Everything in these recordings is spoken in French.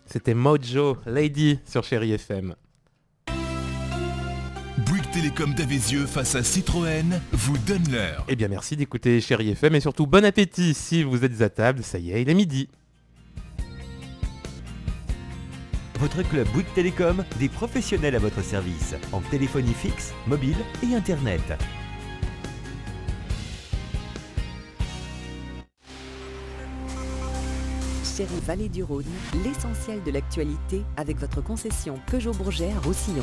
C'était Mojo Lady sur Chéri FM. Bouygues Télécom d'Avézieux face à Citroën vous donne l'heure. Eh bien merci d'écouter Chéri FM et surtout bon appétit si vous êtes à table, ça y est, il est midi. Votre club Bouygues Télécom, des professionnels à votre service, en téléphonie fixe, mobile et internet. Chéri Vallée du Rhône, l'essentiel de l'actualité avec votre concession Peugeot Bourget à Roussillon.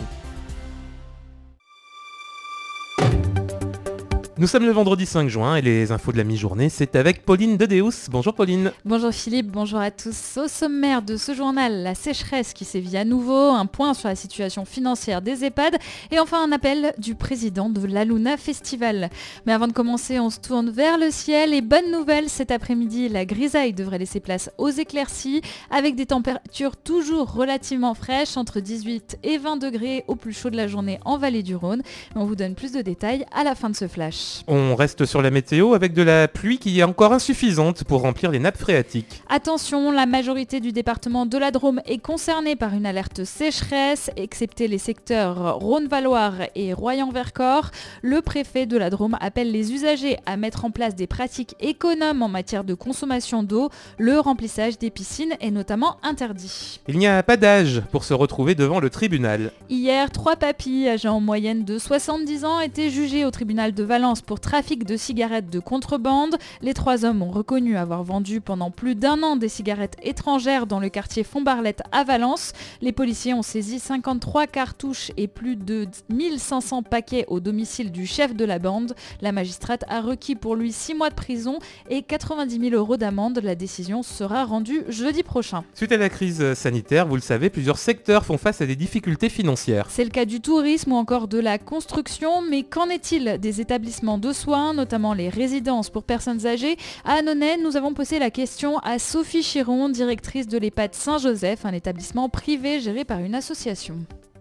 Nous sommes le vendredi 5 juin et les infos de la mi-journée, c'est avec Pauline Dedeus. Bonjour Pauline. Bonjour Philippe, bonjour à tous. Au sommaire de ce journal, la sécheresse qui sévit à nouveau, un point sur la situation financière des EHPAD et enfin un appel du président de l'Aluna Festival. Mais avant de commencer, on se tourne vers le ciel et bonne nouvelle, cet après-midi, la grisaille devrait laisser place aux éclaircies avec des températures toujours relativement fraîches, entre 18 et 20 degrés au plus chaud de la journée en Vallée du Rhône. On vous donne plus de détails à la fin de ce flash. On reste sur la météo avec de la pluie qui est encore insuffisante pour remplir les nappes phréatiques. Attention, la majorité du département de la Drôme est concernée par une alerte sécheresse, excepté les secteurs Rhône-Valoir et Royan-Vercors. Le préfet de la Drôme appelle les usagers à mettre en place des pratiques économes en matière de consommation d'eau. Le remplissage des piscines est notamment interdit. Il n'y a pas d'âge pour se retrouver devant le tribunal. Hier, 3 papys âgés en moyenne de 70 ans étaient jugés au tribunal de Valence pour trafic de cigarettes de contrebande. Les 3 hommes ont reconnu avoir vendu pendant plus d'1 an des cigarettes étrangères dans le quartier Fontbarlette à Valence. Les policiers ont saisi 53 cartouches et plus de 1500 paquets au domicile du chef de la bande. La magistrate a requis pour lui 6 mois de prison et 90 000 € d'amende. La décision sera rendue jeudi prochain. Suite à la crise sanitaire, vous le savez, plusieurs secteurs font face à des difficultés financières. C'est le cas du tourisme ou encore de la construction, mais qu'en est-il des établissements de soins, notamment les résidences pour personnes âgées? À Annonay, nous avons posé la question à Sophie Chiron, directrice de l'EHPAD Saint-Joseph, un établissement privé géré par une association.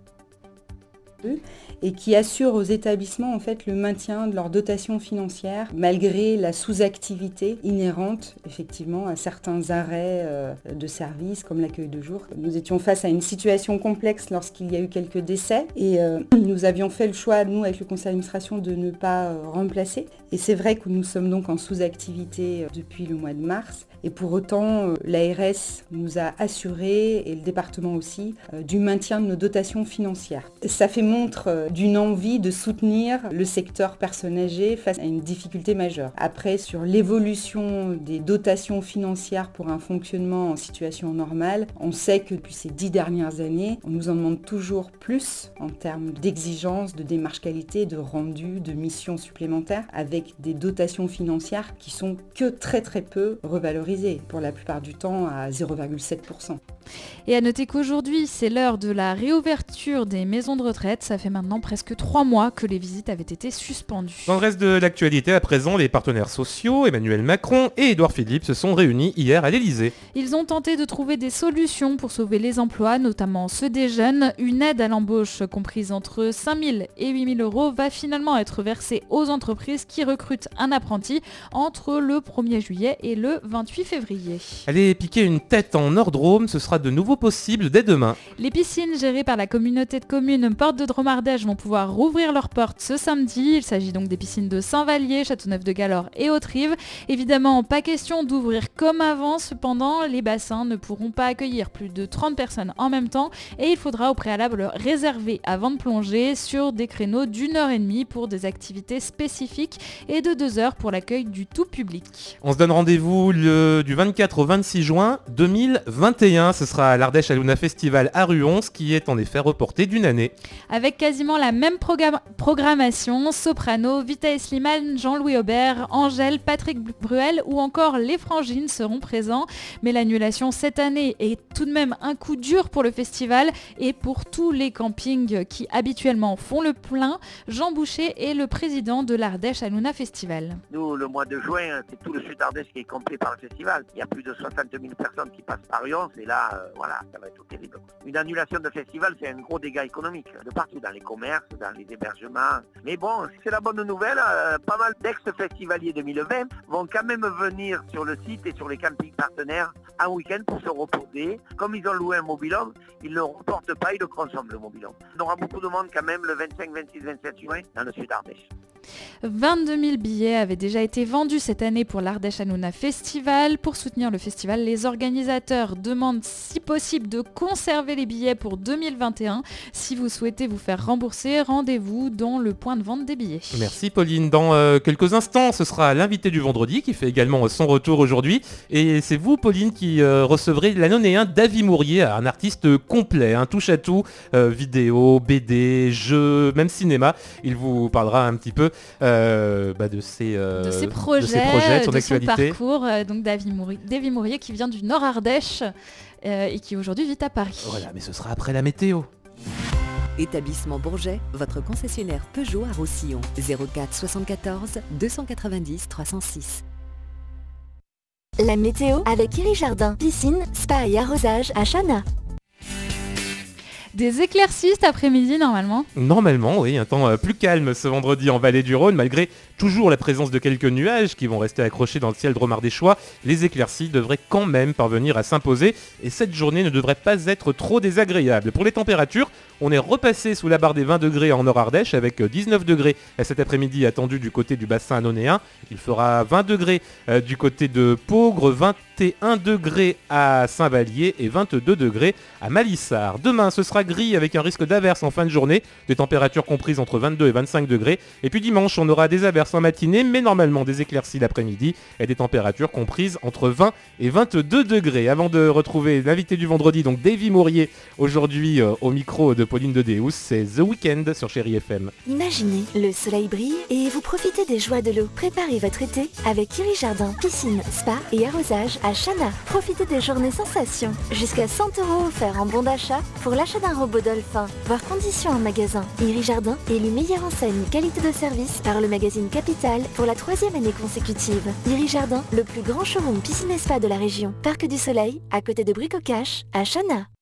Et qui assure aux établissements en fait le maintien de leur dotation financière malgré la sous-activité inhérente effectivement à certains arrêts de services comme l'accueil de jour. Nous étions face à une situation complexe lorsqu'il y a eu quelques décès et nous avions fait le choix, nous avec le conseil d'administration, de ne pas remplacer. Et c'est vrai que nous sommes donc en sous-activité depuis le mois de mars. Et pour autant, l'ARS nous a assuré, et le département aussi, du maintien de nos dotations financières. Ça fait montre d'une envie de soutenir le secteur personnes âgées face à une difficulté majeure. Après, sur l'évolution des dotations financières pour un fonctionnement en situation normale, on sait que depuis ces 10 dernières années, on nous en demande toujours plus en termes d'exigence, de démarche qualité, de rendu, de missions supplémentaires, avec des dotations financières qui sont que très très peu revalorisées, pour la plupart du temps à 0,7%. Et à noter qu'aujourd'hui, c'est l'heure de la réouverture des maisons de retraite. Ça fait maintenant presque 3 mois que les visites avaient été suspendues. Dans le reste de l'actualité, à présent, les partenaires sociaux, Emmanuel Macron et Édouard Philippe, se sont réunis hier à l'Elysée. Ils ont tenté de trouver des solutions pour sauver les emplois, notamment ceux des jeunes. Une aide à l'embauche comprise entre 5 000 et 8 000 € va finalement être versée aux entreprises qui recrutent un apprenti entre le 1er juillet et le 28 février. Aller piquer une tête en Nord-Drôme, ce sera de nouveau possible dès demain. Les piscines gérées par la communauté de communes Portes de Dromardèche vont pouvoir rouvrir leurs portes ce samedi. Il s'agit donc des piscines de Saint-Vallier, Châteauneuf-de-Galore et Haute-Rive. Évidemment, pas question d'ouvrir comme avant. Cependant, les bassins ne pourront pas accueillir plus de 30 personnes en même temps et il faudra au préalable réserver avant de plonger sur des créneaux d'1h30 pour des activités spécifiques et de 2 heures pour l'accueil du tout public. On se donne rendez-vous du 24 au 26 juin 2021. Ce sera à l'Ardèche Aluna Festival à Ruons qui est en effet reporté d'une année. Avec quasiment la même programmation, Soprano, Vita Slimane, Jean-Louis Aubert, Angèle, Patrick Bruel ou encore les Frangines seront présents. Mais l'annulation cette année est tout de même un coup dur pour le festival et pour tous les campings qui habituellement font le plein. Jean Boucher est le président de l'Ardèche Aluna Festival. Nous, le mois de juin, c'est tout le sud Ardèche qui est complet par le festival. Il y a plus de 60 000 personnes qui passent par Rions et là, voilà, ça va être terrible. Une annulation de festival, c'est un gros dégât économique de partout. partout, dans les commerces, dans les hébergements. Mais bon, c'est la bonne nouvelle, pas mal d'ex-festivaliers 2020 vont quand même venir sur le site et sur les campings partenaires un week-end pour se reposer. Comme ils ont loué un mobil-home, ils ne le reportent pas, ils le consomment le mobil-home. On aura beaucoup de monde quand même le 25, 26, 27 juin dans le sud d'Ardèche. 22 000 billets avaient déjà été vendus cette année pour l'Ardèche Hanouna Festival. Pour soutenir le festival, les organisateurs demandent si possible de conserver les billets pour 2021. Si vous souhaitez vous faire rembourser, rendez-vous dans le point de vente des billets. Merci Pauline. Dans quelques instants, ce sera l'invité du vendredi qui fait également son retour aujourd'hui. Et c'est vous Pauline qui recevrez l'Anonéen Davy Mourier, un artiste complet, un touche à tout, vidéo, BD, jeux, même cinéma. Il vous parlera un petit peu de ses projets, de son actualité. Son parcours. Donc Davy Mourier qui vient du Nord Ardèche et qui aujourd'hui vit à Paris. Voilà, mais ce sera après la météo. Établissement Bourget, votre concessionnaire Peugeot à Roussillon. 04 74 290 306. La météo avec Iri Jardin, piscine, spa et arrosage à Chana. Des éclaircies cet après-midi normalement. Normalement, oui, un temps plus calme ce vendredi en vallée du Rhône, malgré toujours la présence de quelques nuages qui vont rester accrochés dans le ciel dromardéchois. Les éclaircies devraient quand même parvenir à s'imposer et cette journée ne devrait pas être trop désagréable. Pour les températures, on est repassé sous la barre des 20 degrés en Nord-Ardèche avec 19 degrés cet après-midi attendu du côté du bassin anonéen. Il fera 20 degrés du côté de Peaugres, 21 degrés à Saint-Vallier et 22 degrés à Malissard. Demain, ce sera gris avec un risque d'averse en fin de journée, des températures comprises entre 22 et 25 degrés. Et puis dimanche, on aura des averses en matinée, mais normalement des éclaircies l'après-midi et des températures comprises entre 20 et 22 degrés. Avant de retrouver l'invité du vendredi, donc Davy Mourier, aujourd'hui au micro de Pauline de Deus, c'est The Weeknd sur Chéri FM. Imaginez, le soleil brille et vous profitez des joies de l'eau. Préparez votre été avec Iri Jardin, piscine, spa et arrosage à Chana. Profitez des journées sensations. Jusqu'à 100 € offerts en bon d'achat pour l'achat d'un robot dolphin. Voir conditions en magasin. Iri Jardin élu meilleure enseigne qualité de service par le magazine Capital pour la 3e année consécutive. Iri Jardin, le plus grand showroom piscine et spa de la région. Parc du Soleil, à côté de Bricocache, à Chana.